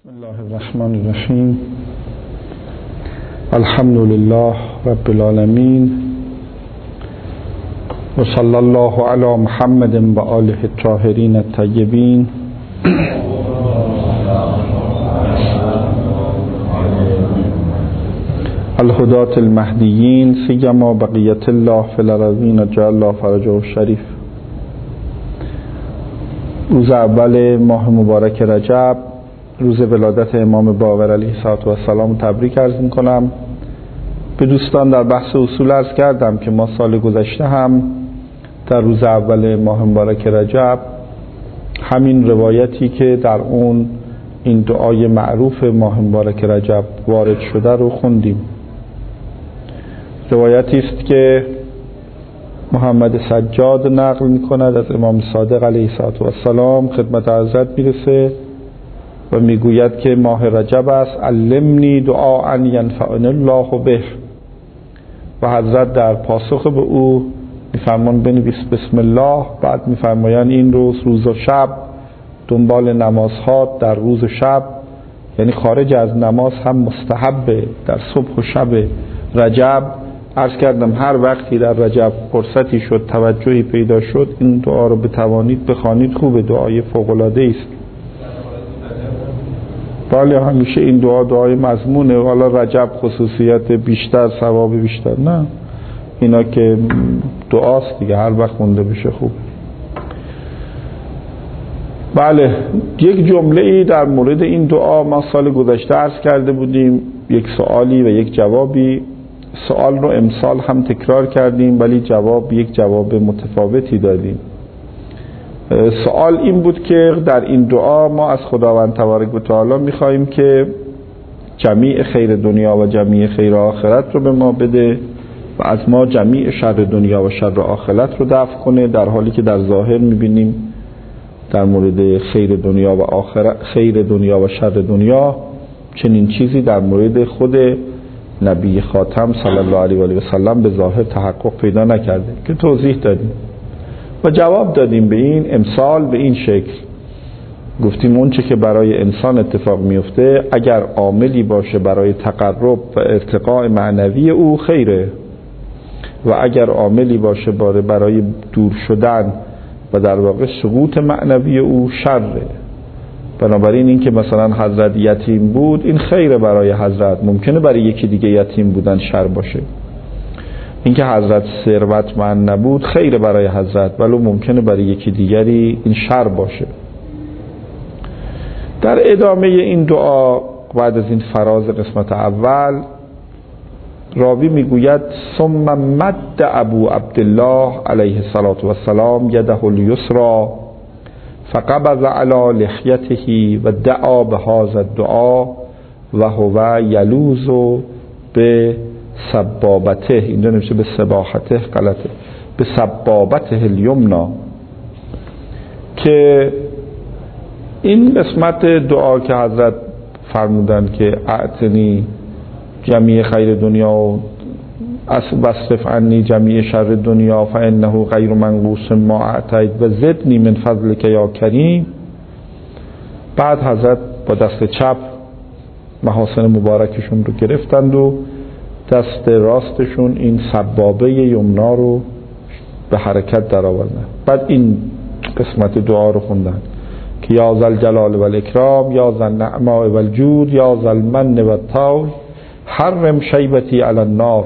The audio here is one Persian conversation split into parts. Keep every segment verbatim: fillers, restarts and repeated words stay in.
بسم الله الرحمن الرحیم. الحمد لله رب العالمین و صلی الله علی محمد و آله الطاهرین الطیبین. الهداة المهدیین سیما بقیت الله فی الارضین جعل الله فرجه الشریف. روز اول ماه مبارک رجب، روز ولادت امام باقر علیه السلام، تبریک عرض میکنم. به دوستان در بحث اصول عرض کردم که ما سال گذشته هم در روز اول ماه مبارک رجب همین روایتی که در اون این دعای معروف ماه مبارک رجب وارد شده رو خوندیم. روایتی است که محمد سجاد نقل میکند از امام صادق علیه السلام، خدمت حضرت میرسه و میگوید که ماه رجب است، علمنی دعاء ینفعنی الله به، و حضرت در پاسخ به او میفرمان بنویس بسم الله. بعد میفرمایند این روز روز و شب دنبال نمازها در روز و شب، یعنی خارج از نماز هم مستحبه در صبح و شب رجب. عرض کردم هر وقتی در رجب فرصتی شد، توجهی پیدا شد، این دعا رو بتوانید بخوانید، خوب، دعای فوق العاده است. بله، همیشه این دعا دعای مضمونه. حالا رجب خصوصیت بیشتر، ثواب بیشتر، نه، اینا که دعاست دیگه، هر وقت خونده بشه خوب. بله، یک جمله ای در مورد این دعا ما سال گذشته عرض کرده بودیم، یک سوالی و یک جوابی. سوال رو امسال هم تکرار کردیم ولی جواب یک جواب متفاوتی دادیم. سوال این بود که در این دعا ما از خداوند تبارک و تعالی می‌خوایم که جمیع خیر دنیا و جمیع خیر آخرت رو به ما بده و از ما جمیع شر دنیا و شر آخرت رو دفع کنه، در حالی که در ظاهر می‌بینیم در مورد خیر دنیا و آخرت، خیر دنیا و شر دنیا، چنین چیزی در مورد خود نبی خاتم صلی الله علیه و آله و سلم به ظاهر تحقق پیدا نکرده که توضیح دادیم و جواب دادیم به این. امسال به این شکل گفتیم اون چه که برای انسان اتفاق میفته اگر عاملی باشه برای تقرب و ارتقاء معنوی او خیره، و اگر عاملی باشه برای دور شدن و در واقع سقوط معنوی او شره. بنابراین این که مثلا حضرت یتیم بود، این خیره برای حضرت، ممکنه برای یکی دیگه یتیم بودن شر باشه. این که حضرت ثروتمند نبود خیره برای حضرت، ولی ممکنه برای یکی دیگری این شر باشه. در ادامه این دعا بعد از این فراز قسمت اول، راوی میگوید ثم مد ابو عبدالله علیه السلام یده الیسری فقبض علی لحیته و دعا به هذا الدعا و هو یلوذ به سبابته، اینجا نمیشه به سباحته، غلطه، به سبابته الیمنا، که این قسمت دعا که حضرت فرمودن که اعطنی جمیع خیر دنیا و واصرف عنی جمیع شر دنیا فانه غیر منقوص ما اعطیت و زدنی من فضلک یا کریم. بعد حضرت با دست چپ محاسن مبارکشون رو گرفتند و دست راستشون این سبابه یمنا رو به حرکت در آوردن. بعد این قسمت دعا رو خوندن که یا ذل جلال و الاکرام، یا ذل نعماء و الجود، یا ذل من و الطول، حرم شیبتی علی النار.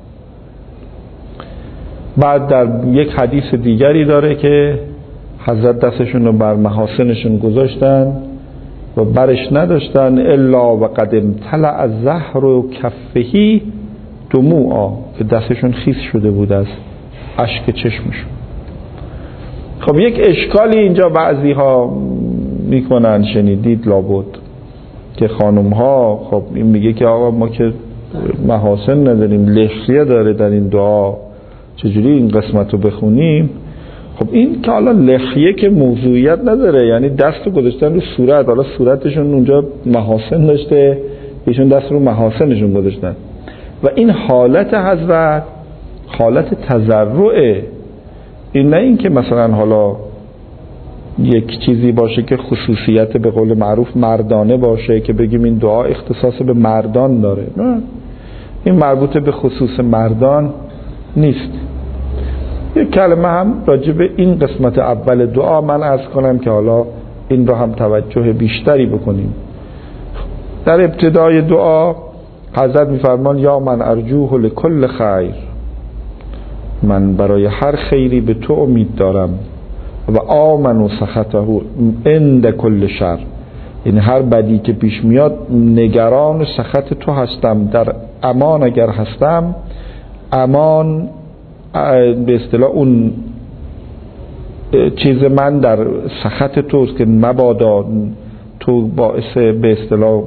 بعد در یک حدیث دیگری داره که حضرت دستشون رو بر محاسنشون گذاشتن و برش نداشتن الا و قد امتلأ الزهر و کفهی دموعا، که دستشون خیس شده بود از اشک چشمشون. خب یک اشکالی اینجا بعضی ها میکنن، شنیدید لابد، که خانم ها، خب این میگه که آقا ما که محاسن نداریم، لحیه داره در این دعا، چجوری این قسمت رو بخونیم؟ خب این که حالا لحیه که موضوعیت نداره، یعنی دست رو گذاشتن رو صورت، حالا صورتشون اونجا محاسن داشته، ایشون دست رو محاسنشون گذاشتن، و این حالت حضرت حالت تضرعه. این نه این که مثلا حالا یک چیزی باشه که خصوصیت به قول معروف مردانه باشه که بگیم این دعا اختصاص به مردان داره، نه، این مربوط به خصوص مردان نیست. یک کلمه هم راجع به این قسمت اول دعا من عرض کنم که حالا این رو هم توجه بیشتری بکنیم. در ابتدای دعا حضرت میفرمان یا من ارجوه لکل خیر، من برای هر خیری به تو امید دارم، و آمن و سخطه عند کل شر، این هر بدی که پیش میاد نگران سخط تو هستم، در امان اگر هستم، امان به اصطلاح اون چیز من در سخط توست که مبادا تو باعث به اصطلاح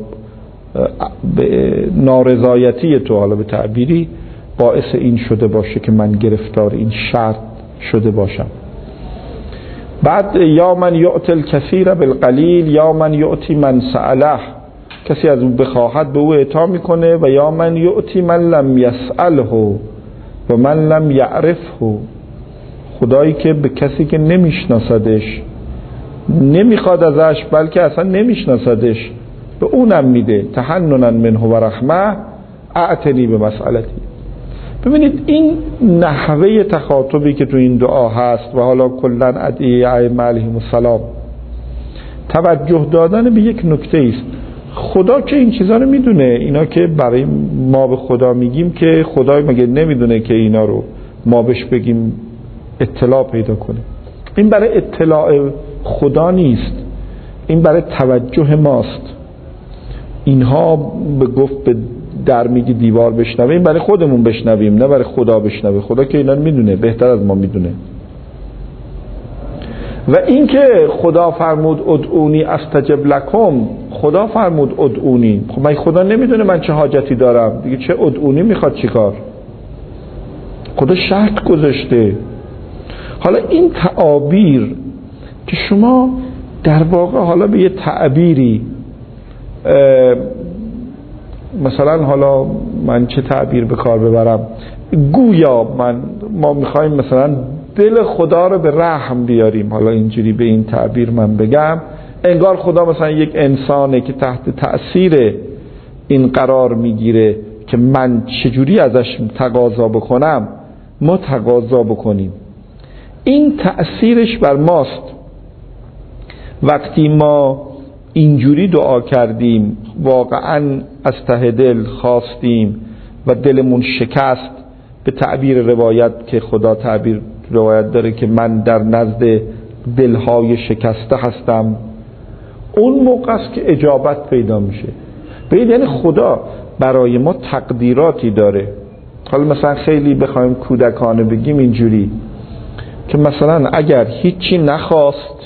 نارضایتی تو، حالا به تعبیری باعث این شده باشه که من گرفتار این شرط شده باشم. بعد یا من یعطی الکثیر بالقلیل یا من یعطی من سأله، کسی از او بخواهد به او اعطا میکنه، و یا من یعطی من لم یسأله و من لم یعرفه، خدایی که به کسی که نمیشناسدش نمیخواد ازش بلکه اصلا نمیشناسدش به اونم میده، تحننا منه و رحمه اعتنی به مسئلتی. ببینید این نحوه تخاطبی که تو این دعا هست و حالا کلا ادعیه ائمه علیهم السلام، توجه دادن به یک نکته است. خدا که این چیزا رو میدونه، اینا که برای ما به خدا میگیم که خدای مگه نمیدونه که اینا رو ما بهش بگیم اطلاع پیدا کنه؟ این برای اطلاع خدا نیست، این برای توجه ماست. اینها به گفت به در میگی دیوار بشنوه، این برای خودمون بشنویم نه برای خدا بشنوه. خدا که اینا رو میدونه، بهتر از ما میدونه. و این که خدا فرمود ادعونی استجب لکم، خدا فرمود ادعونی، خب من خدا نمیدونه من چه حاجتی دارم دیگه، چه ادعونی میخواد چیکار؟ خدا شرط گذاشته. حالا این تعابیر که شما در واقع حالا به یه تعبیری مثلا حالا من چه تعبیر به کار ببرم، گویا من ما میخوایم مثلا دل خدا رو به رحم بیاریم، حالا اینجوری به این تعبیر من بگم، انگار خدا مثلا یک انسانه که تحت تأثیر این قرار میگیره که من چجوری ازش تقاضا بکنم، ما تقاضا بکنیم. این تأثیرش بر ماست. وقتی ما اینجوری دعا کردیم، واقعا از ته دل خواستیم و دلمون شکست، به تعبیر روایت که خدا تعبیر روایت داره که من در نزد دلهای شکسته هستم، اون موقع است که اجابت پیدا میشه. ببینید یعنی خدا برای ما تقدیراتی داره. حالا مثلا خیلی بخوایم کودکانه بگیم اینجوری که مثلا اگر هیچی نخواست،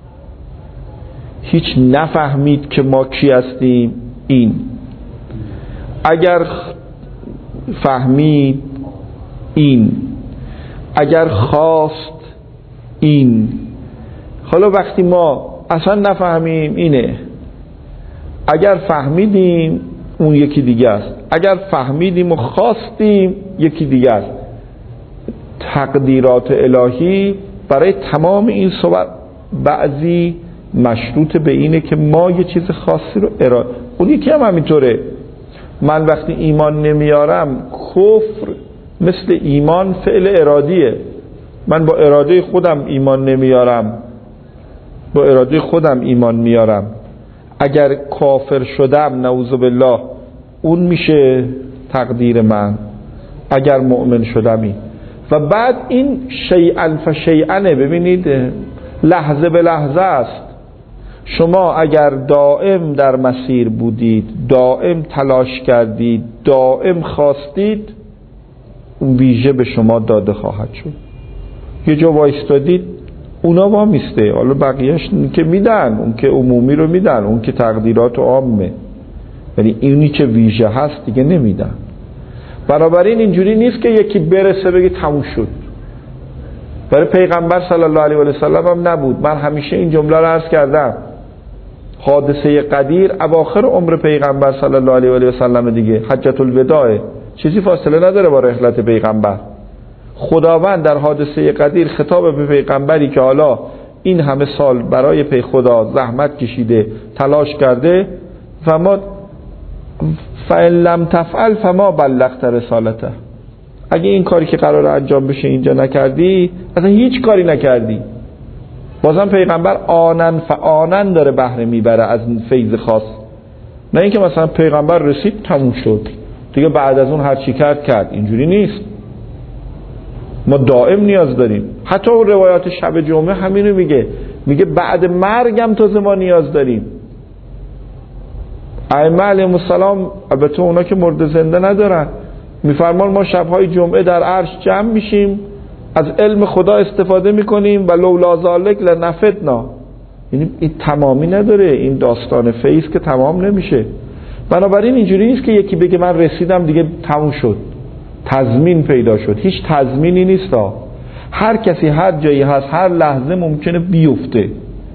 هیچ نفهمید که ما کی هستیم، این اگر فهمید، این اگر خواست، این. حالا وقتی ما اصلا نفهمیم اینه، اگر فهمیدیم اون یکی دیگه است، اگر فهمیدیم و خواستیم یکی دیگه است. تقدیرات الهی برای تمام این صور بعضی مشروط به اینه که ما یه چیز خاصی رو اراده. اون یکی هم همینطوره. من وقتی ایمان نمیارم، کفر مثل ایمان فعل ارادیه. من با اراده خودم ایمان نمیارم، با اراده خودم ایمان میارم. اگر کافر شدم نعوذ بالله، اون میشه تقدیر من. اگر مؤمن شدمی و بعد این شیئا فشیئنه. ببینید لحظه به لحظه است. شما اگر دائم در مسیر بودید، دائم تلاش کردید، دائم خواستید، اون ویژه به شما داده خواهد شد. یه جا وایستادید، اونا وامیسته، حالا بقیهش که میدن، اون که عمومی رو میدن، اون که تقدیرات عامه، ولی اینی که ویژه هست دیگه نمیدن. بنابراین اینجوری نیست که یکی برسه بگه تموم شد. برای پیغمبر صلی الله علیه و سلم هم نبود. من همیشه این جمله رو عرض کردم، حادثه قدیر اواخر عمر پیغمبر صلی الله علیه و سلم دیگه، حجۃ الوداع، چیزی فاصله نداره با رحلت پیغمبر. خداوند در حادثه قدیر خطاب به پیغمبری که حالا این همه سال برای پی خدا زحمت کشیده، تلاش کرده، فما فإن لم تفعل فما بلغت رسالته. اگه این کاری که قراره انجام بشه اینجا نکردی، اصلا هیچ کاری نکردی. بازم پیغمبر آنن فآنن داره بهره میبره از فیض خاص، نه اینکه مثلا پیغمبر رسید تموم شد دیگه بعد از اون هر چی کرد کرد. اینجوری نیست. ما دائم نیاز داریم. حتی اون روایات شب جمعه همینو میگه، میگه بعد مرگم تازه ما نیاز داریم. ائمه علیهم السلام، البته اونا که مرد زنده ندارن، میفرمان ما شبهای جمعه در عرش جمع میشیم، از علم خدا استفاده میکنیم و لولا ذالک لنفتنا. یعنی این تمامی نداره، این داستان فیض که تمام نمیشه. بنابراین اینجوری نیست که یکی بگه من رسیدم دیگه تموم شد، تضمین پیدا شد. هیچ تضمینی نیست ها. هر کسی هر جایی هست هر لحظه ممکنه بیفته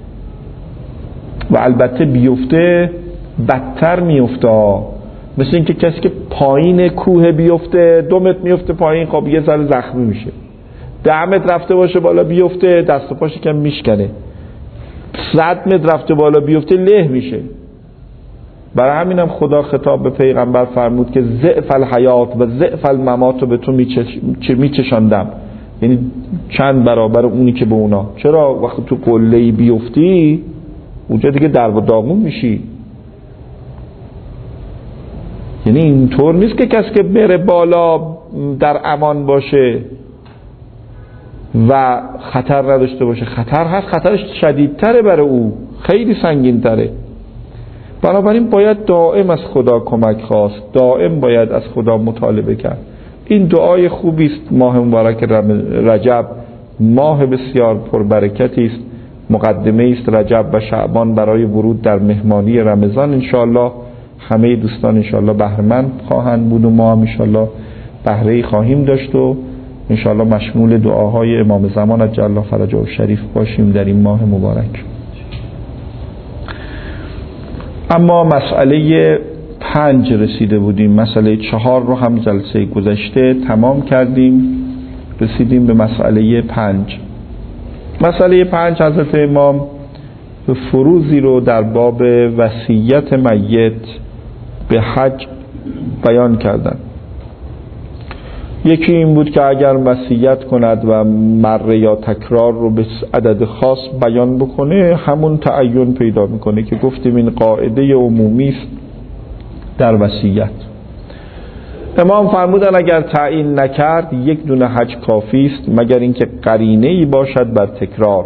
و البته بیفته بدتر میفته. مثل اینکه کسی که پایین کوه بیفته، دو متر میفته پایین، خب یه ذره زخمی میشه. ده متر رفته باشه بالا بیفته، دست و پاش کم میشکنه. صد متر رفته بالا بیفته له میشه. برای همینم خدا خطاب به پیغمبر فرمود که ضعف الحیات و ضعف الممات رو به تو میچشاندم، یعنی چند برابر اونی که به اونا. چرا وقتی تو قله‌ای بیفتی اونجا دیگه در و داغون میشی. یعنی اینطور نیست که کسی که بره بالا در امان باشه و خطر نداشته باشه. خطر هست، خطرش شدیدتره برای او، خیلی سنگین تره. بنابراین باید دائم از خدا کمک خواست، دائم باید از خدا مطالبه کرد. این دعای خوبی است. ماه مبارک رجب ماه بسیار پربرکتی است. مقدمه است رجب و شعبان برای ورود در مهمانی رمضان. انشاءالله همه دوستان انشاءالله بهره‌مند خواهند بود و ما هم انشاءالله بهره‌ای خواهیم داشت و انشاءالله مشمول دعاهای امام زمان عجل الله فرجه شریف باشیم در این ماه مبارک. اما مسئله پنج رسیده بودیم. مسئله چهار رو هم جلسه گذشته تمام کردیم، رسیدیم به مسئله پنج. مسئله پنج حضرت امام فروضی رو در باب وصیت میت به حج بیان کردن. یکی این بود که اگر وصیت کند و مره یا تکرار رو به عدد خاص بیان بکنه همون تعین پیدا میکنه که گفتیم این قاعده عمومی است در وصیت. امام فرمودن اگر تعیین نکرد یک دونه حج کافی است مگر اینکه قرینه‌ای باشد بر تکرار،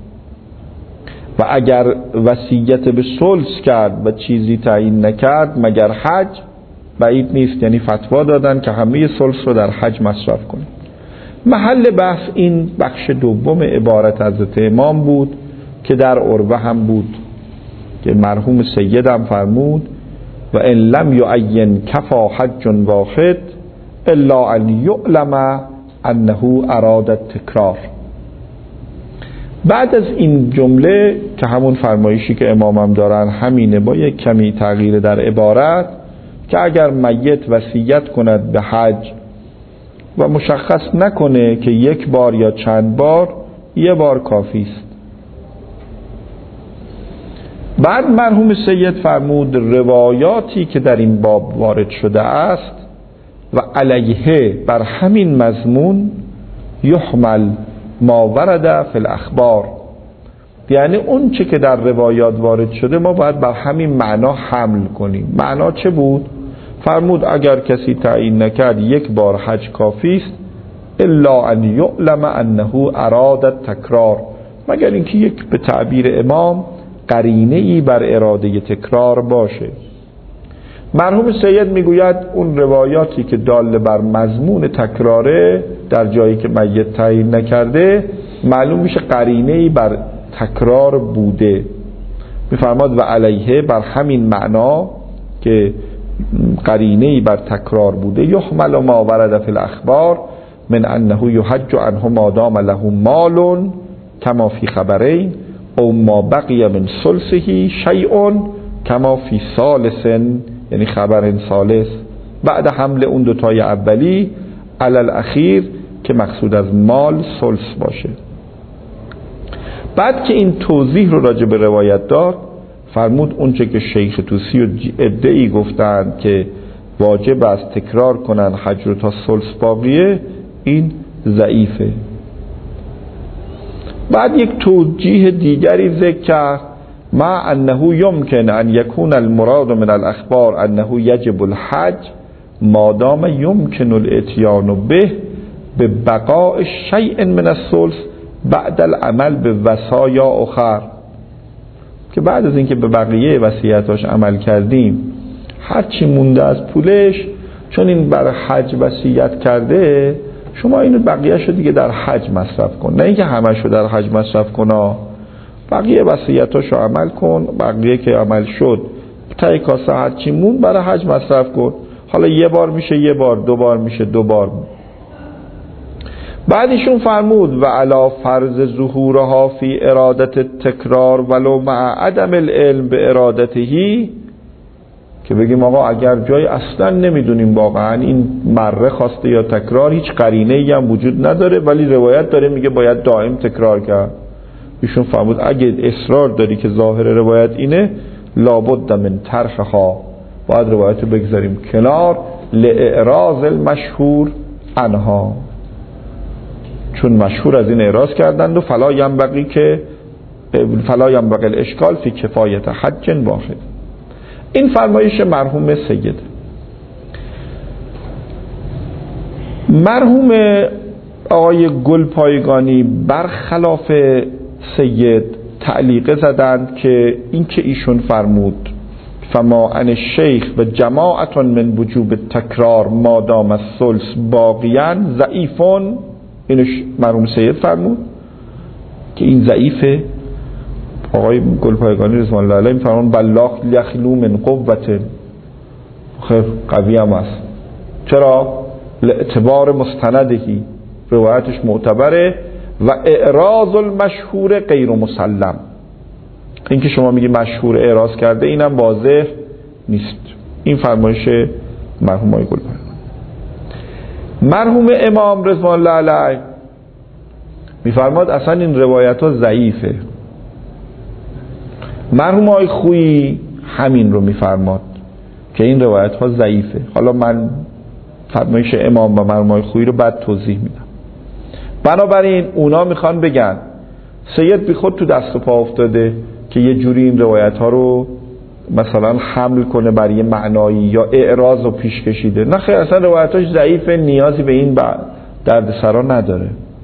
و اگر وصیت به ثلث کرد و چیزی تعیین نکرد مگر حج بعید نیست. یعنی فتوا دادن که همه ثلث رو در حج مصرف کنید. محل بحث این بخش دوم عبارت حضرت امام بود که در عروه هم بود که مرحوم سید هم فرمود و ان لم یعین کفا حج واحد الا ان یعلم انه اراد التکرار. بعد از این جمله که همون فرمایشی که امام هم دارن همینه، با یک کمی تغییر در عبارت، که اگر میت وصیت کند به حج و مشخص نکنه که یک بار یا چند بار، یه بار کافی است. بعد مرحوم سید فرمود روایاتی که در این باب وارد شده است و علیه بر همین مضمون یحمل ما ورد فی الاخبار، یعنی اون چه که در روایات وارد شده ما باید بر همین معنا حمل کنیم. معنا چه بود؟ فرمود اگر کسی تعیین نکرد یک بار حج کافی است الا ان یعلم انه اراد التکرار، مگر اینکه یک به تعبیر امام قرینه ای بر اراده تکرار باشه. مرحوم سید میگوید اون روایاتی که دال بر مضمون تکراره در جایی که میت تعیین نکرده معلوم میشه قرینه ای بر تکرار بوده. میفرماد و علیه بر همین معنا که قرینه ای بر تکرار بوده یحمل ما ورد فی الاخبار من انه یحج عنه ما دام له مال کما فی خبرین او ما بقی من ثلثه شیء کما فی ثالث، یعنی خبر ثالث بعد حمل اون دوتای اولی علی الاخیر که مقصود از مال ثلث باشه. بعد که این توضیح رو راجع به روایت داد، فرمود اونچه که شیخ طوسی و ادعی گفتند که واجب است تکرار کنن حجر تا ثلث باقیه، این ضعیفه. بعد یک توجیه دیگری ذکر کرد، مع انه یمکن ان یکون المراد من الاخبار انه یجب الحج ما دام یمکن الاتیان به به بقاء شیء من الثلث بعد العمل به وصایا اخر، که بعد از اینکه به بقیه وصیتاش عمل کردیم هرچی مونده از پولش، چون این برای حج وصیت کرده، شما اینو بقیه‌شو دیگه در حج مصرف کن، نه اینکه همه‌شو در حج مصرف کن، بقیه وصیتاشو عمل کن، بقیه که عمل شد تای کاسه هرچی مون برای حج مصرف کن. حالا یه بار میشه یه بار، دو بار میشه دو بار. بعدشون فرمود و علا فرض ظهورها فی ارادت تکرار ولو مع عدم العلم به ارادتهی، که بگیم آقا اگر جای اصلا نمیدونیم واقعا این مره خواسته یا تکرار، هیچ قرینه‌ای هم وجود نداره ولی روایت داره میگه باید دائم تکرار کرد، ایشون فرمود اگه اصرار داری که ظاهر روایت اینه، لابد من طرحها، باید روایت رو بگذاریم کنار، لاعراض المشهور عنها، چون مشهور از این اعراض کردند و فلا ینبغی که فلا ینبغی الاشکال فی کفایت حج واحد. این فرمایش مرحوم سید. مرحوم آقای گلپایگانی برخلاف سید تعلیقه زدند که این که ایشون فرمود فما ان الشیخ و جماعت من وجوب تکرار ما دام الثلث باقیاً ضعیفون، اینو مرحوم سید فرمود که این ضعیفه. آقای گلپایگانی رضوان الله علیه میفرمون بلاغ یخلو من قوت، خیر قوی هم است. چرا؟ لاعتبار مستندهی، روایتش معتبره، و اعراض المشهور غیر مسلم، این که شما میگی مشهور اعراض کرده اینم واضح نیست. این فرمایش مرحوم آقای گلپایگانی. مرحوم امام رضوان الله علیه میفرماد اصلا این روایت ها ضعیفه. مرحوم آقای خویی همین رو میفرماد که این روایت ها ضعیفه. حالا من فرمایش امام و مرحوم آقای خویی رو بعد توضیح میدم. بنابراین اونا میخوان بگن سید بی خود تو دست و پا افتاده که یه جوری این روایت ها رو مثلا حمل کنه برای یه معنایی یا اعراض رو پیش کشیده. نه خیر، اصلا روایتاش ضعیفه، نیازی به این دردسرا نداره.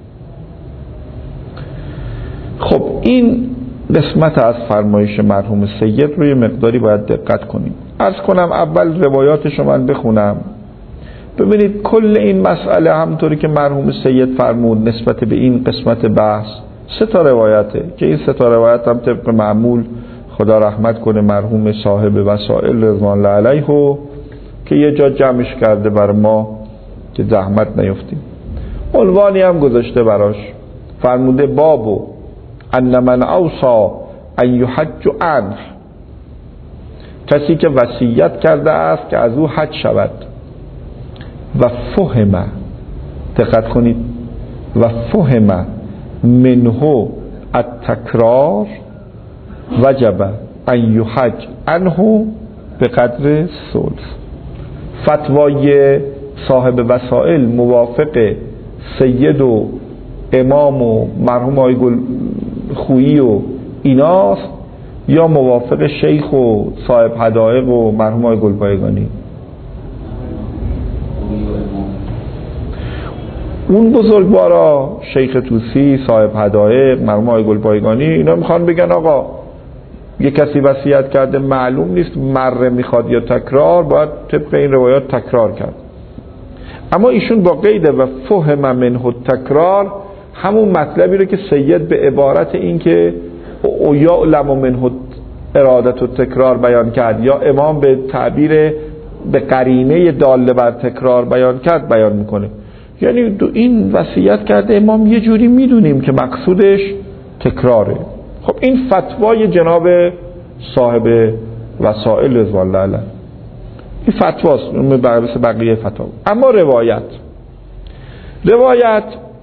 خب این قسمت از فرمایش مرحوم سید روی مقداری باید دقت کنیم. عرض کنم اول روایاتشو من بخونم. ببینید کل این مسئله همونطوری که مرحوم سید فرمود نسبت به این قسمت بحث سه تا روایته که این سه تا روایت هم طبق معمول خدا رحمت کنه مرحوم صاحب وسائل رضوان الله علیه که یه جا جمعش کرده بر ما که زحمت نیفتیم. عنوانی هم گذاشته براش، فرموده بابو ان من اوصا ان یحج عنه، کسی که وصیت کرده است که از او حج شود، و فهم، دقت کنید، و فهم منه التکرار وجب ان یحج عنه به قدر ثلث. فتوای صاحب وسائل موافق سید و امام و مرحوم آقای گل خویی و ایناست یا موافق شیخ و صاحب حدائق و مرحوم آقای گلپایگانی؟ اون بزرگوارا شیخ طوسی، صاحب حدائق، مرحوم آقای گلپایگانی، اینا میخوان بگن آقا یه کسی وصیت کرده معلوم نیست مره میخواد یا تکرار، باید طبق این روایات تکرار کرد. اما ایشون با قید و فهم منه تکرار همون مطلبی رو که سید به عبارت این که او یعلم منه ارادت و تکرار بیان کرد یا امام به تعبیر به قرینه داله بر تکرار بیان کرد بیان میکنه. یعنی دو این وصیت کرده امام یه جوری میدونیم که مقصودش تکراره. خب این فتوای جناب صاحب وسائل رضوان الله علیه، این فتواست مثل بقیه فتوا. اما روایت روایت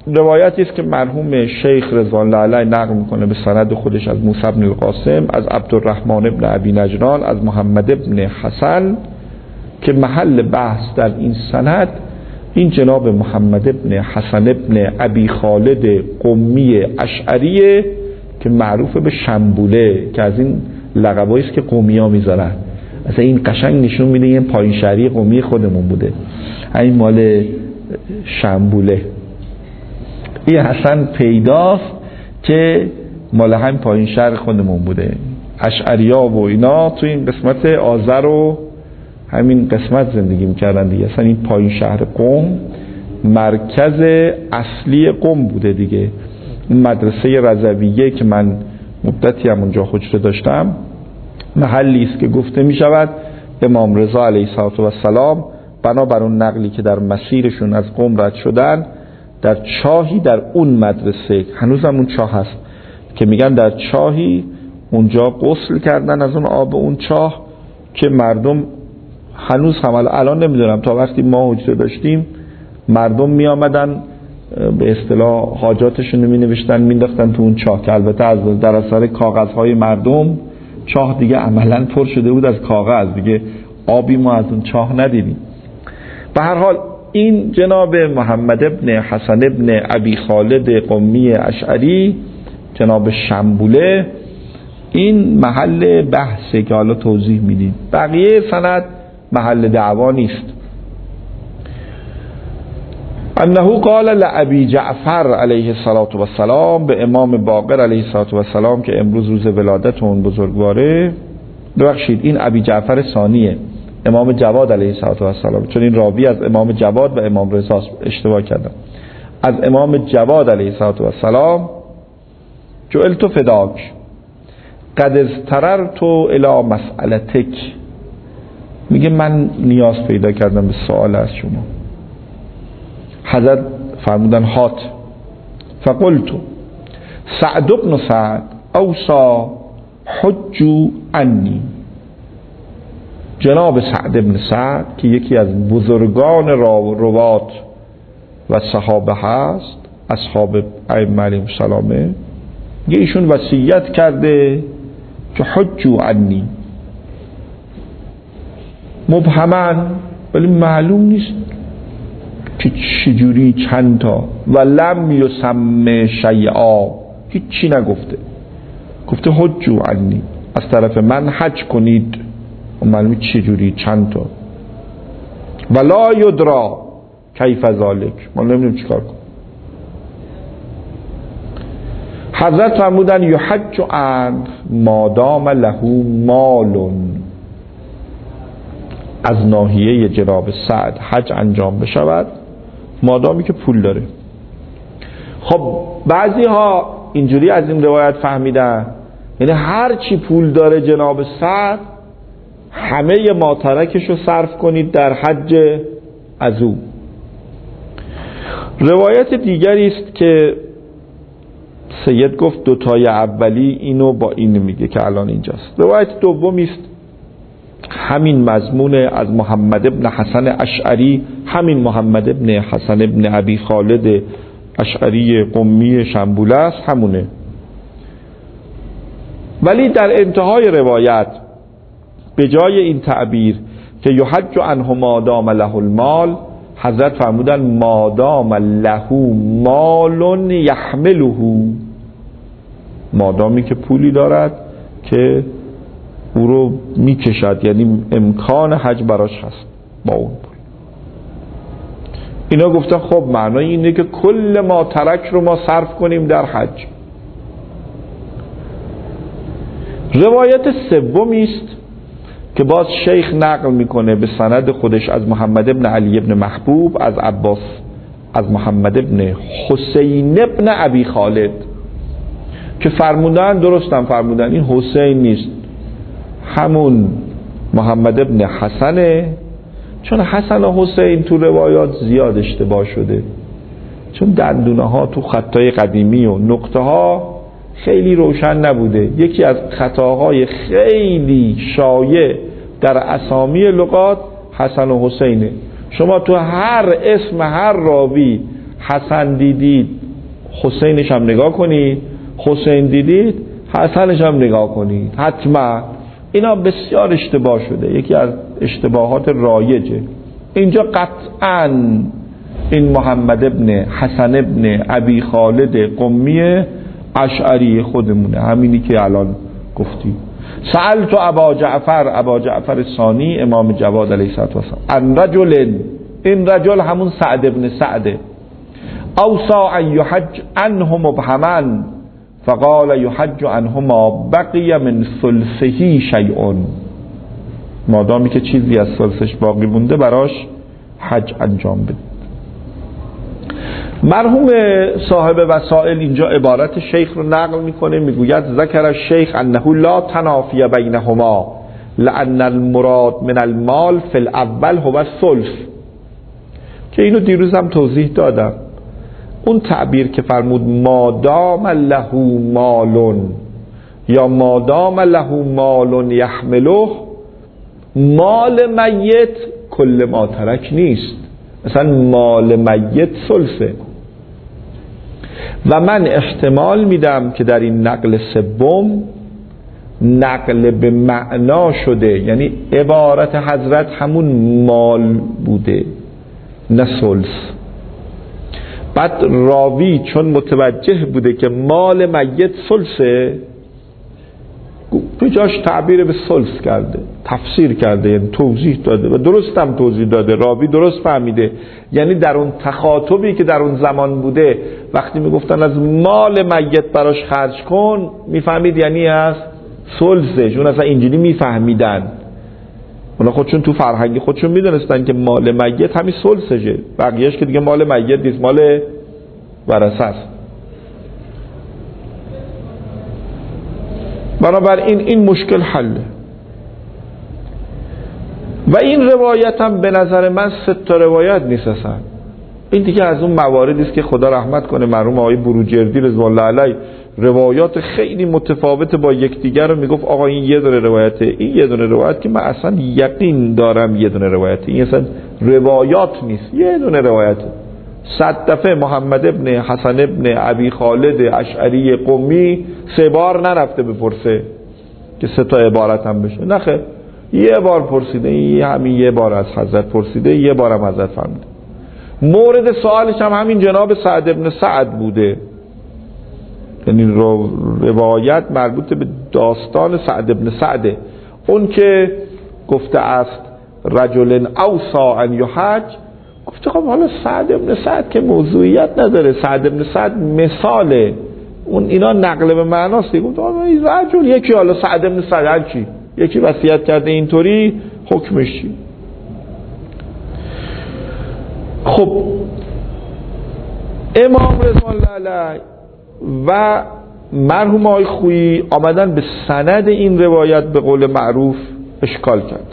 روایتی است که مرحوم شیخ رضوان الله علیه نقل میکنه به سند خودش از موسی بن القاسم، از عبدالرحمن بن ابی نجران، از محمد بن حسن، که محل بحث در این سند این جناب محمد بن حسن بن ابی خالد قمی اشعریه که معروف به شنبوله، که از این لقبایی است که قمی ها میذارن. اصلا این قشنگ نشون میده این پایین شهری قمی خودمون بوده، این مال شنبوله. این حسن پیداست که مال هم پایین شهر خودمون بوده. اشعریا و اینا تو این قسمت آذر و همین قسمت زندگی میکردن دیگه. اصلا این پایین شهر قم مرکز اصلی قم بوده دیگه. این مدرسه رضویه که من مدتی هم اونجا حجره داشتم، محلی است که گفته میشود امام رضا علیه السلام بنابر اون نقلی که در مسیرشون از قم رد شدن در چاهی در اون مدرسه، هنوز هم اون چاه هست که میگن در چاهی اونجا غسل کردن از اون آب اون چاه که مردم هنوز هم الان نمیدونم، تا وقتی ما حجره داشتیم مردم می آمدن به اصطلاح حاجاتشون می نوشتن می انداختن تو اون چاه، که البته از در اثر کاغذهای مردم چاه دیگه عملا پر شده بود از کاغذ دیگه، آبی ما از اون چاه ندیدیم. به هر حال این جناب محمد ابن حسن ابن ابی خالد قمی اشعری، جناب شنبوله، این محل بحثه که حالا توضیح میدیم. بقیه سند محل دعوا نیست. انه قال لابی جعفر علیه السلام، به امام باقر علیه السلام که امروز روز ولادت اون بزرگواره، ببخشید این ابی جعفر ثانیه، امام جواد علیه السلام، چون این راوی از امام جواد و امام رضا، اشتباه کردم، از امام جواد علیه السلام، جعلت فداک قد اضطررت الی مسئلتک، میگه من نیاز پیدا کردم به سوال از شما. حضرت فرمودن هات، فقلت سعد بن سعد اوصا حجوا عنی، جناب سعد بن سعد که یکی از بزرگان روات و صحابه هست، اصحاب ائمه علیهم السلام، یه ایشون وصیت کرده که حجوا عنی، مبهمن ولی معلوم نیست که چجوری چند تا، و لم یسمع شیئا، هیچی نگفته، گفته حجوا عنی، از طرف من حج کنید، و معلوم چجوری چند تا، ولا یدرا کیف ذالک، ما نمیدونیم چیکار کنیم. حضرت فرمودن یحج عن ما دام له مال، از ناحیه جناب سعد حج انجام بشود مادامی که پول داره. خب بعضی ها اینجوری از این روایت فهمیدن یعنی هر چی پول داره جناب سعد همه ماترکش رو صرف کنید در حج از او. روایت دیگری است که سید گفت دوتای اولی اینو با این میگه که الان اینجاست. روایت دومی است همین مضمون از محمد ابن حسن اشعری، همین محمد ابن حسن ابن ابی خالد اشعری قمی شنبوله است، همونه. ولی در انتهای روایت به جای این تعبیر که یحج عنه ما دام له المال، حضرت فرمودن ما دام له مال یحمله، مادامی که پولی دارد که او رو میکشد، یعنی امکان حج براش هست با اون پول. اینا گفتن خب معنای اینه که کل ما ترک رو ما صرف کنیم در حج. روایت سومی است که باز شیخ نقل میکنه به سند خودش از محمد ابن علی ابن محبوب، از عباس، از محمد ابن حسین ابن ابی خالد، که فرمودن، درستم فرمودن، این حسین نیست، همون محمد ابن حسنه، چون حسن و حسین تو روایات زیاد اشتباه شده، چون دندونه ها تو خطای قدیمی و نقطه ها خیلی روشن نبوده. یکی از خطاهای خیلی شایع در اسامی لغات حسن و حسینه. شما تو هر اسم هر راوی حسن دیدید حسینش هم نگاه کنید، حسین دیدید حسنش هم نگاه کنید حتما. اینا بسیار اشتباه شده، یکی از اشتباهات رایجه. اینجا قطعاً این محمد ابن حسن ابن ابی خالد قمی اشعری خودمونه، همینی که الان گفتی. سألت ابا جعفر، ابا جعفر ثانی امام جواد علیه السلام، ان رجل، این رجل همون سعد ابن سعده، اوصا ان یحج عنه مبهما فقال یحج عنه ما بقی من ثلثه شیء، مادامی که چیزی از ثلثش باقی مونده براش حج انجام بده. مرحوم صاحب وسائل اینجا عبارت شیخ رو نقل میکنه، میگوید ذکر الشیخ انه لا تنافی بینهما لان المراد من المال فی الاول هو الثلث، که اینو دیروز هم توضیح دادم. اون تعبیر که فرمود مادام له مال یا مادام له مال یحمله، مال میت کل ما ترک نیست، مثلا مال میت ثلثه. و من احتمال میدم که در این نقل سوم نقل به معنا شده، یعنی عبارت حضرت همون مال بوده نه ثلث. بعد راوی چون متوجه بوده که مال میت ثلثه، تو جاش تعبیر به ثلث کرده، تفسیر کرده، یعنی توضیح داده و درست هم توضیح داده، راوی درست فهمیده. یعنی در اون تخاطبی که در اون زمان بوده وقتی میگفتن از مال میت براش خرج کن، میفهمید یعنی از ثلثش. اون اصلا اینجوری میفهمیدن، اونا خودشون تو فرهنگی خودشون میدونستن که مال میت همین ثلثشه، بقیهش که دیگه مال میت نیست، مال ورثه است. بنابراین این مشکل حله. و این روایت هم به نظر من سه تا روایت نیست اصلا. این دیگه از اون مواردی است که خدا رحمت کنه مرحوم آقای بروجردی رضوان الله علیه روایات خیلی متفاوت با یکدیگر رو میگفت آقا این یه دونه روایته، این یه دونه روایت که من اصلا یقین دارم یه دونه روایته، این اصلا روایات نیست، یه دونه روایته. صد دفعه محمد ابن حسن ابن ابی خالد اشعری قمی سه بار نرفته بپرسه که سه تا عبارت هم بشه، نخه یه بار پرسیده، این همین یه بار از حضرت پرسیده، یه بار هم حضرت فهمیده. مورد سوالش هم همین جناب سعد ابن سعد بوده، یعنی روایت مربوط به داستان سعد ابن سعده، اون که گفته است رجل اوصا ان یحج، گفته خب حالا سعد ابن سعد که موضوعیت نداره، سعد ابن سعد مثاله، اون اینا نقل به معناست. گفت این رجل یکی، حالا سعد ابن سعد هر چی یکی وصیت کرده اینطوری، حکمش چی؟ خب امام رضوان الله علیه و مرحوم آقای خویی آمدن به سند این روایت به قول معروف اشکال کردن.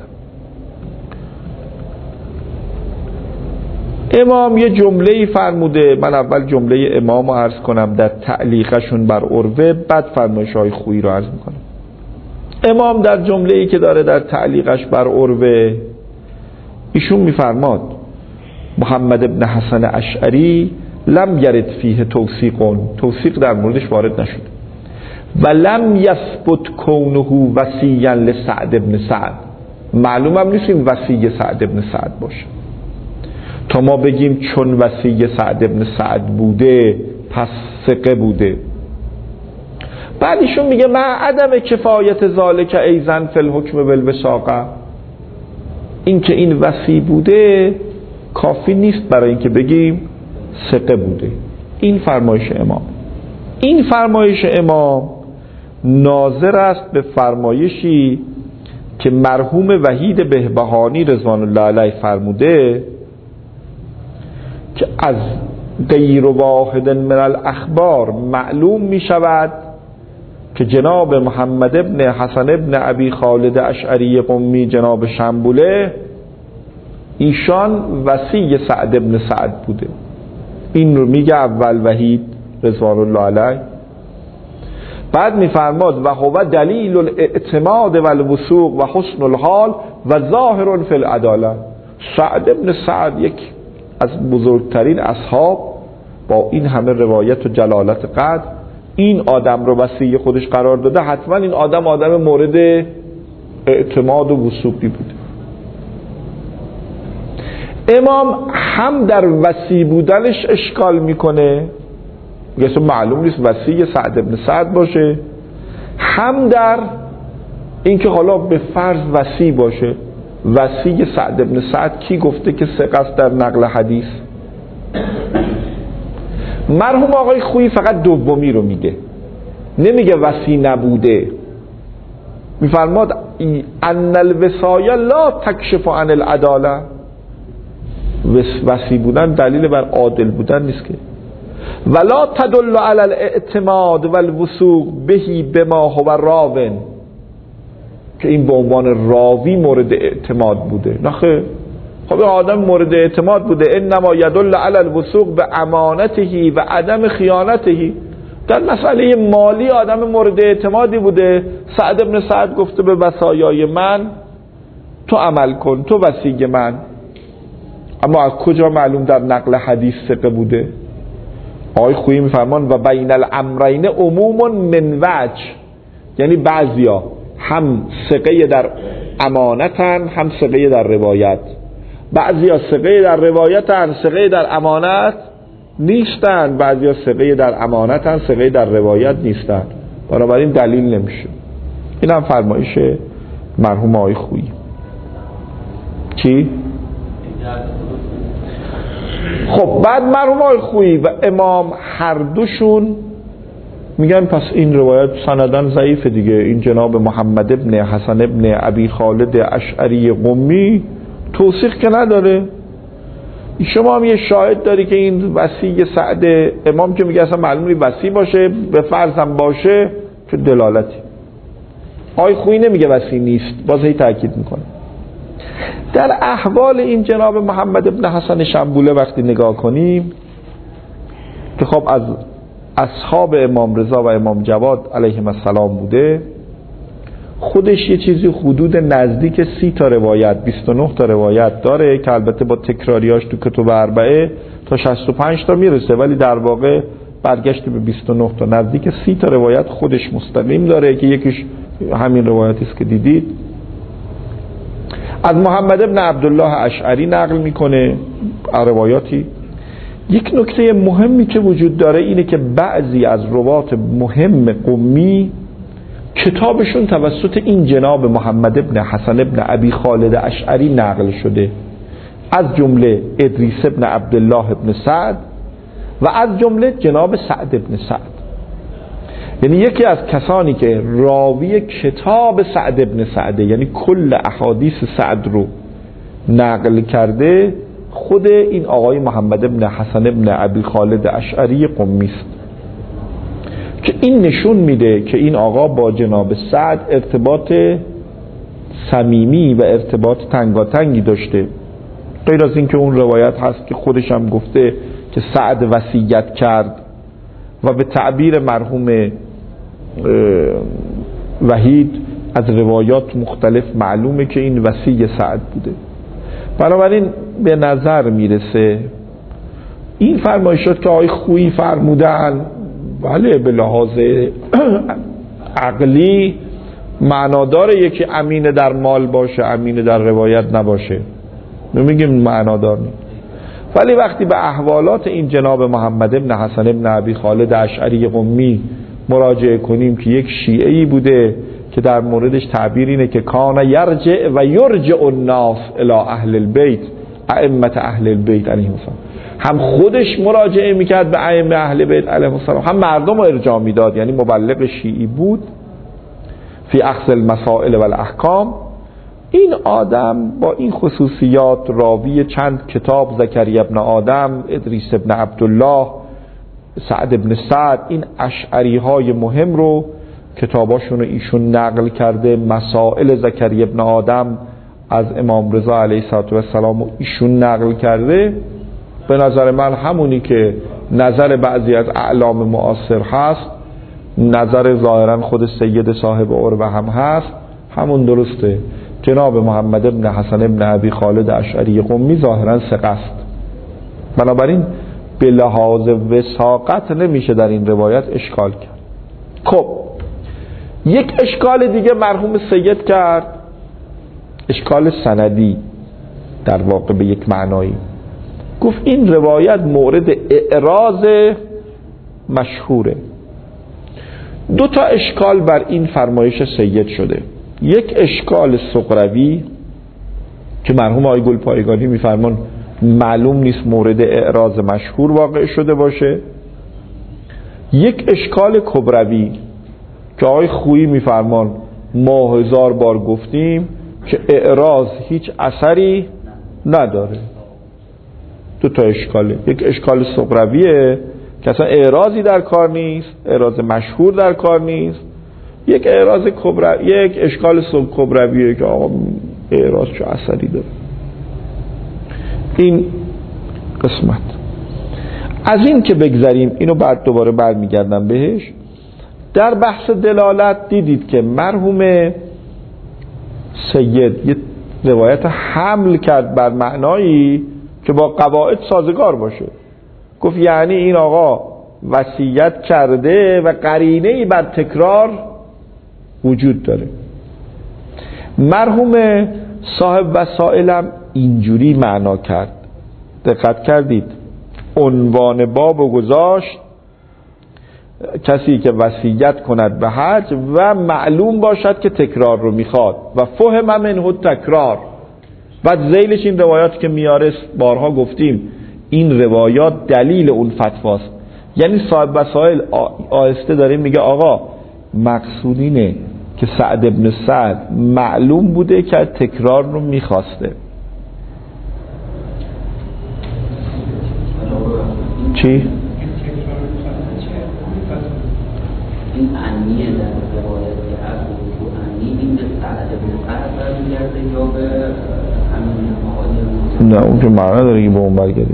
امام یه جمله‌ای فرموده، من اول جمله امام رو عرض کنم در تعلیقشون بر عروه، بعد فرمایش های خویی رو عرض میکنم. امام در جمله‌ای که داره در تعلیقش بر عروه، ایشون میفرماد محمد ابن حسن اشعری لم یرد فیه توثیق، توثیق در موردش وارد نشد، و لم یثبت کونه وصیا لسعد ابن سعد، معلوم هم نیست این وصی سعد ابن سعد باشه تا ما بگیم چون وصی سعد ابن سعد بوده پس ثقه بوده. بعد ایشون میگه ما عدم کفایت ذالک ایزن فی الحکم بالوثاقه، این که این وصی بوده کافی نیست برای اینکه بگیم ثقه بوده. این فرمایش امام، این فرمایش امام ناظر است به فرمایشی که مرحوم وحید بهبهانی رضوان الله علیه فرموده که از غیر واحد من الاخبار معلوم می شود که جناب محمد ابن حسن ابن ابی خالد اشعری قمی جناب شنبوله ایشان وصی سعد ابن سعد بوده. این رو میگه اول وحید رضوان الله علیه، بعد میفرماد و هو دلیل الاعتماد و الوثوق و حسن الحال و ظاهر فی العداله. سعد ابن سعد یک از بزرگترین اصحاب با این همه روایت و جلالت قدر این آدم رو وصی خودش قرار داده، حتما این آدم آدم مورد اعتماد و وثوقی بوده. امام هم در وصی بودنش اشکال میکنه، میگه معلوم نیست وصی سعد ابن سعد باشه، هم در اینکه حالا به فرض وصی باشه، وصی سعد ابن سعد کی گفته که ثقه است در نقل حدیث؟ مرحوم آقای خویی فقط دومی رو میگه، نمیگه وصی نبوده. میفرماد ان الوصایا لا تکشف عن العداله، وصی بودن دلیل بر عادل بودن نیست که. ولا تدل علی الاعتماد والوثوق بهی بما هو راون، که این به عنوان راوی مورد اعتماد بوده. نخه خب این آدم مورد اعتماد بوده. انما یدل علی الوثوق به امانته و عدم خیانته، در مسئله مالی آدم مورد اعتمادی بوده. سعد ابن سعد گفته به وصایای من تو عمل کن، تو وصی من. اما از کجا معلوم در نقل حدیث ثقه بوده؟ آقای خویی میفرمان و بین الامرین عموم من وجه، یعنی بعضیا هم ثقه در امانتن هم ثقه در روایت، بعضیا ثقه در روایتن ثقه در امانت نیستن، بعضیا ثقه در امانتن ثقه در روایت نیستن، بنابراین دلیل نمیشه. این هم فرمایش مرحوم آقای خویی. چی؟ خب بعد مرحوم آقای خویی و امام هر دوشون میگن پس این روایت سندن ضعیف دیگه، این جناب محمد ابن حسن ابن ابی خالد اشعری قمی توثیق که نداره. شما هم یه شاهد داری که این وصی سعد، امام که میگه اصلا معلوم نیست وصی باشه، به فرض هم باشه چه دلالتی. آقای خویی نمیگه وصی نیست، باز هی تاکید میکنه. در احوال این جناب محمد ابن حسن شنبوله وقتی نگاه کنیم که خب از اصحاب امام رضا و امام جواد علیهم السلام بوده، خودش یه چیزی حدود نزدیک سی تا روایت، بیست و نه تا روایت داره که البته با تکراریاش تو کتب اربعه تا شصت و پنج تا میرسه، ولی در واقع برگشت به بیست و نه تا، نزدیک سی تا روایت خودش مستقیم داره که یکیش همین روایتی است که دیدید. از محمد ابن عبدالله اشعری نقل میکنه روایاتی. یک نکته مهمی که وجود داره اینه که بعضی از روات مهم قمی کتابشون توسط این جناب محمد ابن حسن ابن ابی خالد اشعری نقل شده، از جمله ادریس ابن عبدالله ابن سعد و از جمله جناب سعد ابن سعد. یعنی یکی از کسانی که راوی کتاب سعد ابن سعده، یعنی کل احادیث سعد رو نقل کرده، خود این آقای محمد ابن حسن ابن ابی خالد اشعری قمی است، که این نشون میده که این آقا با جناب سعد ارتباط صمیمی و ارتباط تنگاتنگی داشته. غیر از این که اون روایت هست که خودش هم گفته که سعد وصیت کرد و به تعبیر مرحوم وحید از روایات مختلف معلومه که این وصی سعد بوده. بنابراین به نظر میرسه این فرمایشات که آقای خویی فرمودن بله به لحاظ عقلی معناداره، یکی امین در مال باشه امین در روایت نباشه، نمیگیم معنادار نیست. ولی وقتی به احوالات این جناب محمد ابن حسن ابن ابی خالد اشعری قمی مراجعه کنیم که یک شیعه‌ای بوده که در موردش تعبیر اینه که کان یرجع و یرجع الناس الی اهل البیت، ائمه اهل البیت علیهم السلام، هم خودش مراجعه میکرد به ائمه اهل بیت علیهم السلام، هم مردم رو ارجاع میداد، یعنی مبلغ شیعی بود فی اخذ المسائل و الاحکام. این آدم با این خصوصیات راوی چند کتاب، زکریا ابن آدم، ادریس ابن عبدالله، سعد ابن سعد، این اشعری های مهم رو کتاباشون رو ایشون نقل کرده. مسائل زکریا ابن آدم از امام رضا علیه السلام ایشون نقل کرده. به نظر من همونی که نظر بعضی از اعلام معاصر هست، نظر ظاهرا خود سید صاحب عروه هم هست، همون درسته. جناب محمد ابن حسن ابن ابی خالد اشعری قمی ظاهرا ثقه است. بنابراین به لحاظ وثاقت نمیشه در این روایت اشکال کرد. خب یک اشکال دیگه مرحوم سید کرد، اشکال سندی در واقع به یک معنایی. گفت این روایت مورد اعراض مشهوره. دو تا اشکال بر این فرمایش سید شده. یک اشکال سغروی که مرحوم آقای گلپایگانی میفرمان معلوم نیست مورد اعراض مشهور واقع شده باشه. یک اشکال کبروی که آقای خویی میفرمان ما هزار بار گفتیم که اعراض هیچ اثری نداره. دو تا اشکاله. یک اشکال صغرویه که اصلا اعراضی در کار نیست، اعراض مشهور در کار نیست. یک اعراض کبروی، یک اشکال کبرویه که آقا اعراض چه اثری داره. این قسمت. از این که بگذاریم، اینو بعد دوباره برمیگردم بهش. در بحث دلالت دیدید که مرحوم سید یه روایت حمل کرد بر معنایی که با قواعد سازگار باشه. گفت یعنی این آقا وصیت کرده و قرینه‌ای بر تکرار وجود داره. مرحوم صاحب وسائلم اینجوری معنا کرد. دقت کردید؟ عنوان باب و گذاشت کسی که وصیت کند به حج و معلوم باشد که تکرار رو میخواد و فهم منه تکرار. بعد ذیلش این روایات که میاره بارها گفتیم این روایات دلیل اون فتواست. یعنی صاحب وسائل آهسته داره میگه آقا مقصود اینه که سعد ابن سعد معلوم بوده که تکرار رو میخواسته. چی؟ این عنیه در روایت که هست و عنی این به سعد ابن سعد برمیگرده یا به همین آقای نه اون که معنی داره که به اون برگرده.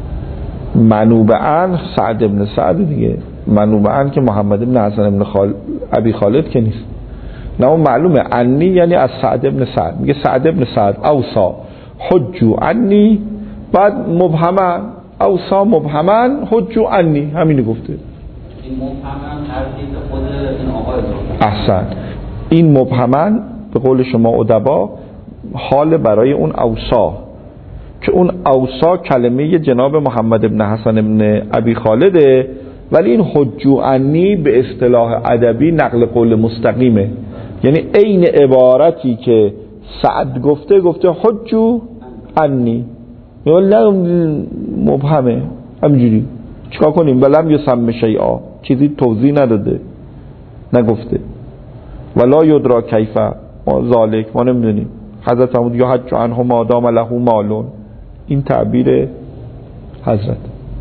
منوبعن سعد ابن سعد دیگه. منوبعن که محمد ابن حسن ابن خال... ابی خالد که نیست. نه اون معلومه. عنی یعنی از سعد ابن سعد. میگه سعد ابن سعد اوصا حجو عنی، بعد مبهمن اوصا مبهمن حجو عنی، همینی گفته. این مبهمن حرفی به خود این آقای احسن. این مبهمن به قول شما ادبا حال برای اون اوصا، که اون اوصا کلمه جناب محمد ابن حسن ابن ابی خالده، ولی این حجو عنی به اصطلاح ادبی نقل قول مستقیمه. یعنی عین عبارتی که سعد گفته گفته حجو عنی، ولی مبهمه همینجوری. چیکار کنیم؟ ولم یسم شیئا، چیزی توضیح نداده، نگفته. ولا یدرا کیفه ذالک، ما نمیدونیم. حضرت فرمود یا حج عنه ما دام له مالون. این تعبیر حضرت.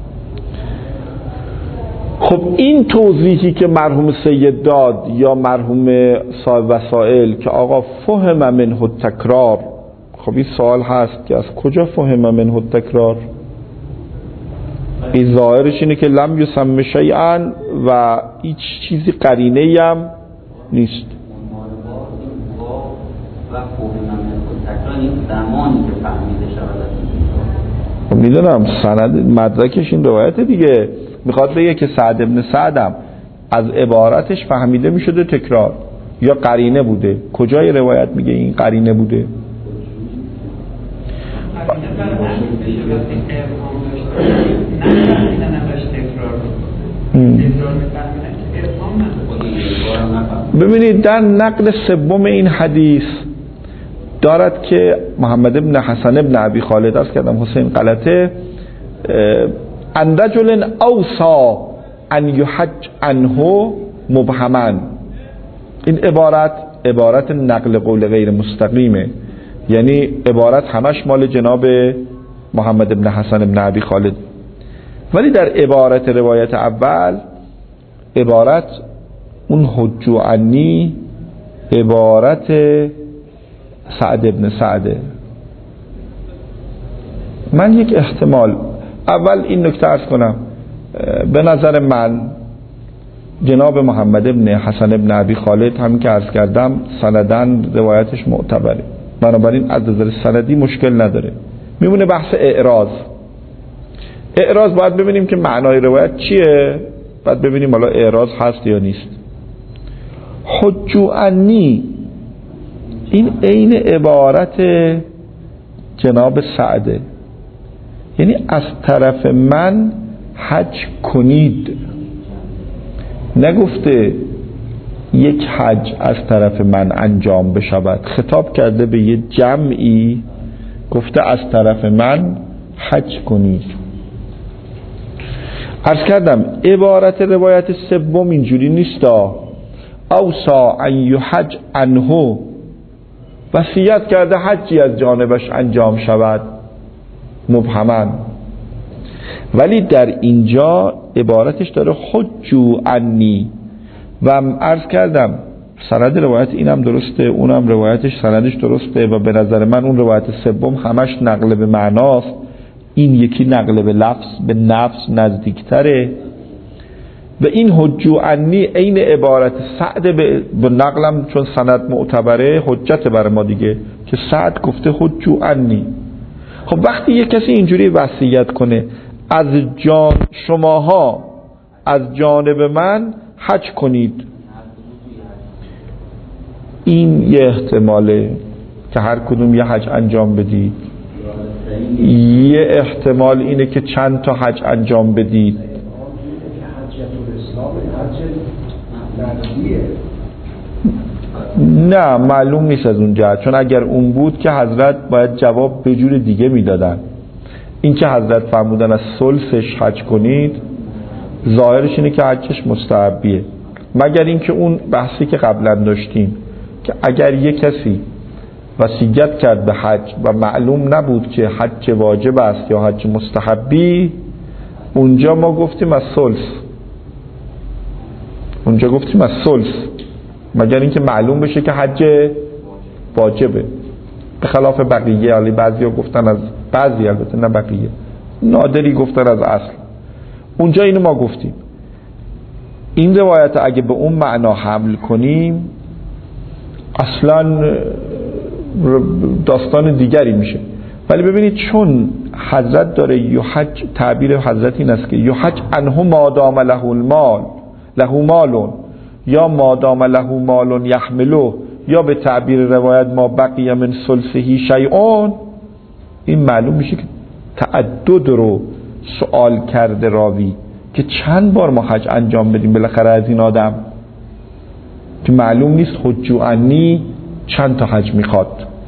خب این توضیحی که مرحوم سید داد یا مرحوم صاحب وسائل که آقا فهم منه تکرار، خب این سوال هست که از کجا فهم منه تکرار؟ این ظاهرش اینه که لم یسم شیئا و هیچ چیزی قرینه‌ای هم نیست. و فهم منه تکرار این زمانی که فهمیده شود. میدونم سند مدرکش این روایت دیگه. میخواد بگه که سعد ابن سعدم از عبارتش فهمیده میشده تکرار یا قرینه بوده. کجای روایت میگه این قرینه بوده؟ ببینید در نقل سوم این حدیث دارد که محمد ابن حسن ابن ابی خالد است کردم حسین غلطه ان رجل اوصا ان یحج عنه مبهما. این عبارت عبارت نقل قول غیر مستقیمه، یعنی عبارت همش مال جناب محمد ابن حسن ابن ابی خالد، ولی در عبارت روایت اول عبارت اون حجو عنی عبارت سعد ابن سعده. من یک احتمال اول این نکته عرض کنم، به نظر من جناب محمد ابن حسن ابن ابی خالد همین که عرض کردم سندن روایتش معتبره، بنابراین از نظر سندی مشکل نداره. میمونه بحث اعراض. اعراض باید ببینیم که معنای روایت چیه، بعد ببینیم حالا اعراض هست یا نیست. حجو عنی این عین عبارت جناب سعده، یعنی از طرف من حج کنید، نگفته یک حج از طرف من انجام بشود. خطاب کرده به یه جمعی، گفته از طرف من حج کنید. عرض کردم عبارت روایت سوم اینجوری نیستا، اوصا ان یحج عنه، وصیت کرده حجی از جانبش انجام شود مبهما، ولی در اینجا عبارتش داره حجو عنی. و عرض کردم سند روایت اینم درسته، اونم روایتش سندش درسته و به نظر من اون روایت سوم همش نقل به معناست، این یکی نقل به لفظ به نفس نزدیکتره. و این حجو عنی عین عبارت سعد به نقلم چون سند معتبره حجت بر ما دیگه که سعد گفته حجو عنی. خب وقتی یک کسی اینجوری وصیت کنه از جان شماها از جانب من حج کنید، این یه احتماله که هر کدوم یه حج انجام بدید، یه احتمال اینه که چند تا حج انجام بدید. نه معلوم نیست از اون جهت، چون اگر اون بود که حضرت باید جواب به جور دیگه میدادن. این که حضرت فرمودن از ثلثش حج کنید ظاهرش اینه که حجش مستحبیه، مگر اینکه اون بحثی که قبلا داشتیم که اگر یک کسی وصیت کرد به حج و معلوم نبود که حج واجب است یا حج مستحبی، اونجا ما گفتیم از ثلث، اونجا گفتیم از ثلث، مگر اینکه معلوم بشه که حج واجبه. به خلاف بقیه، علی بعضیا گفتن از بعضی، البته نه بقیه، نادری گفتن از اصل. اونجا اینو ما گفتیم. این روایت اگه به اون معنا حمل کنیم اصلا داستان دیگری میشه. ولی ببینید چون حضرت داره یحج، تعبیر حضرت این است که یحج عنه مادام له المال له مالون، یا مادام له مالون یحمله، یا به تعبیر روایت ما بقیه من ثلثه شیئون. این معلوم میشه که تعدد رو سوال کرده راوی که چند بار ما حج انجام بدیم بالاخره از این آدم، که معلوم نیست حجو عنی چند تا حج میخواد.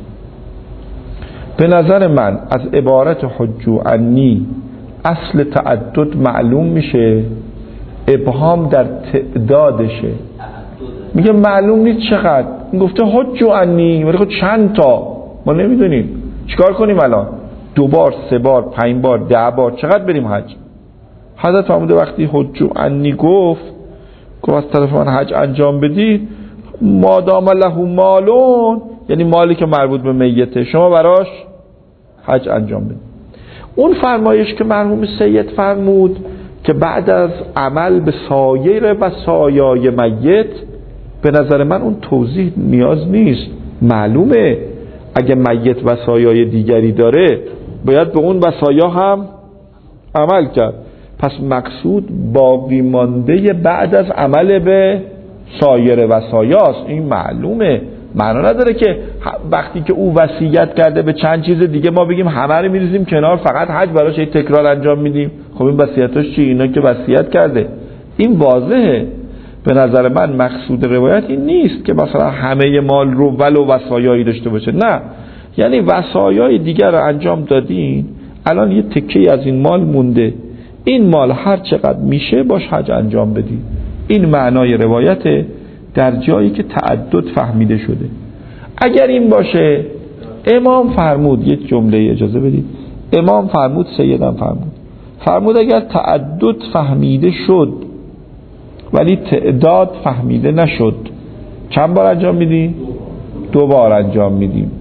به نظر من از عبارت حجو عنی اصل تعدد معلوم میشه، ابهام در تعدادشه. میگه معلوم نیست چقدر، این گفته حجو عنی ولی خب چند تا ما نمیدونیم، چیکار کنیم الان؟ دو بار، سه بار، پنج بار، ده بار، چقدر بریم حج؟ حضرت فرموده وقتی حجو عنی گفت گفت از طرف من حج انجام بدید، مادام له مالون یعنی مالی که مربوط به میته، شما براش حج انجام بدید. اون فرمایش که مرحوم سید فرمود که بعد از عمل به سایر وصایای میت، به نظر من اون توضیح نیاز نیست، معلومه اگه میت وصایای دیگری داره باید به اون وصایا هم عمل کرد. پس مقصود باقی مانده بعد از عمل به سایر وصایاست. این معلومه، معنا نداره که وقتی که او وصیت کرده به چند چیز دیگه ما بگیم همه رو میریزیم کنار فقط حج براش یک تکرار انجام میدیم. خب این وصیتاش چی؟ اینا که وصیت کرده این واضحه. به نظر من مقصود روایت این نیست که مثلا همه مال رو ولو وصایایی داشته باشه، نه، یعنی وصایای دیگر رو انجام دادین، الان یه تکه از این مال مونده، این مال هر چقدر میشه باش حج انجام بدید. این معنای روایت در جایی که تعدد فهمیده شده. اگر این باشه امام فرمود، یک جمله اجازه بدید، امام فرمود، سیدم فرمود فرمود اگر تعدد فهمیده شد ولی تعداد فهمیده نشد چند بار انجام میدیم؟ دو بار انجام میدیم.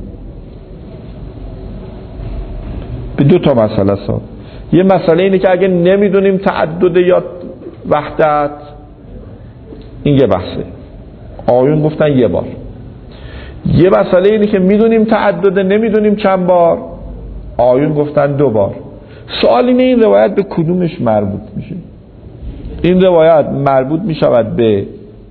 به دو تا مسئله سا. یه مسئله اینه که اگه نمیدونیم تعدد یا وحدت، این یه بحثه، آیون گفتن یه بار. یه مسئله اینه که میدونیم تعدد، نمیدونیم چند بار، آیون گفتن دو بار. سوال اینه این روایت به کدومش مربوط میشه؟ این روایت مربوط میشود به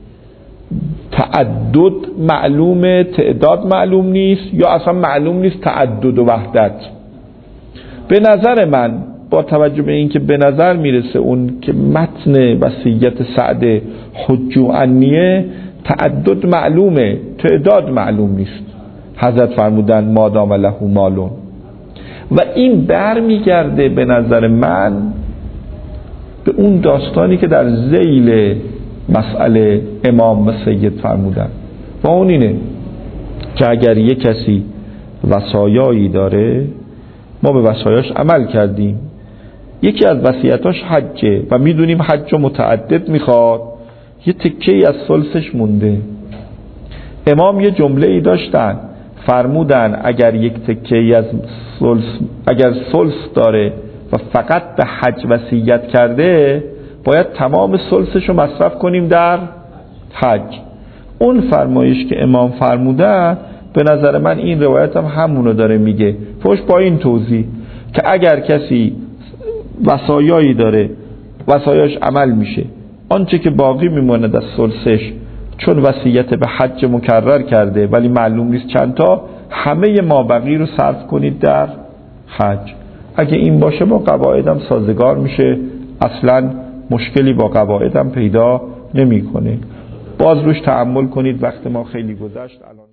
تعدد معلومه، تعداد معلوم نیست، یا اصلا معلوم نیست تعدد و وحدت؟ به نظر من با توجه به این که به نظر میرسه اون که متن وصیت سعد حجو عنیه تعدد معلومه، تعداد معلوم نیست. حضرت فرمودن مادام له مالون، و این برمیگرده به نظر من به اون داستانی که در ذیل مسئله امام و سید فرمودن، و اون اینه که اگر یک کسی وصایایی داره، ما به وصایاش عمل کردیم، یکی از وصیتاش حجه و میدونیم حج متعدد میخواد، یه تکه‌ای از ثلثش مونده. امام یه جمله ای داشتن، فرمودن اگر یک تکه‌ای از ثلث، اگر ثلث داره و فقط به حج وصیت کرده، باید تمام ثلثش رو مصرف کنیم در حج. اون فرمایش که امام فرمودن به نظر من این روایت هم همونو داره میگه، فوش با این توضیح که اگر کسی وصایایی داره، وصایاش عمل میشه، آنچه که باقی میمونه از ثلثش چون وصیت به حج مکرر کرده ولی معلوم نیست چند تا، همه ما بقی رو صرف کنید در حج. اگه این باشه با قواعدم سازگار میشه، اصلا مشکلی با قواعدم پیدا نمیکنه. باز روش تأمل کنید، وقت ما خیلی گذشت الان.